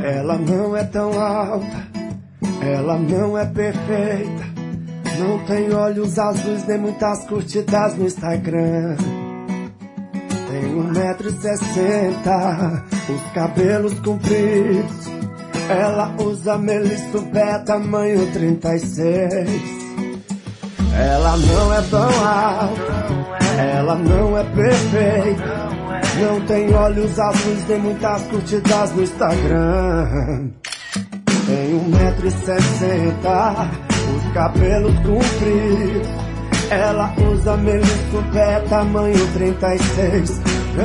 Ela não é tão alta, ela não é perfeita, não tem olhos azuis nem muitas curtidas no Instagram. Tem 1,60 m, os cabelos compridos. Ela usa Melissa Bé tamanho 36. Ela não é tão alta, ela não é perfeita, não tem olhos azuis nem muitas curtidas no Instagram. Tem 1,60 m, os cabelos compridos. Ela usa Melissa Bé tamanho 36.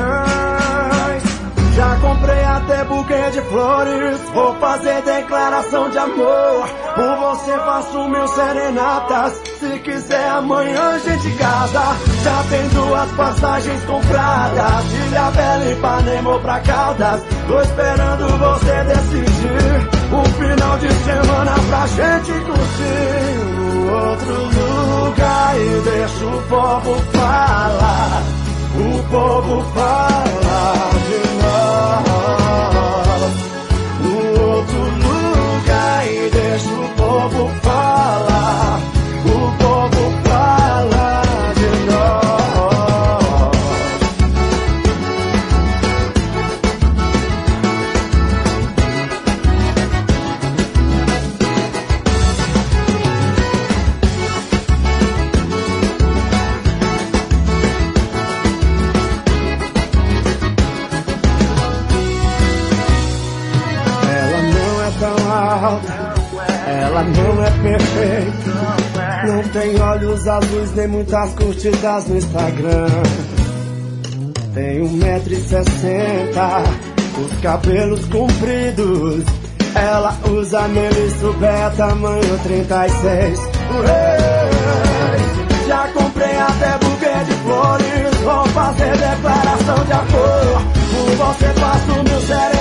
Já comprei até buquê de flores, vou fazer declaração de amor. Por você faço mil serenatas, se quiser amanhã a gente casa. Já tem 2 passagens compradas, de Ilhabela e Ipanema ou pra Caldas. Tô esperando você decidir um final de semana pra gente curtir um outro lugar. E deixa o povo falar, o povo fala de nós. No outro lugar e deixa o povo falar, o povo fala de nós. Ela não é perfeita, não tem olhos azuis nem muitas curtidas no Instagram. Tem 1,60 m, os cabelos compridos. Ela usa Melissa Bé tamanho 36. Já comprei até buquê de flores, vou fazer declaração de amor. Por você faço mil serenatas,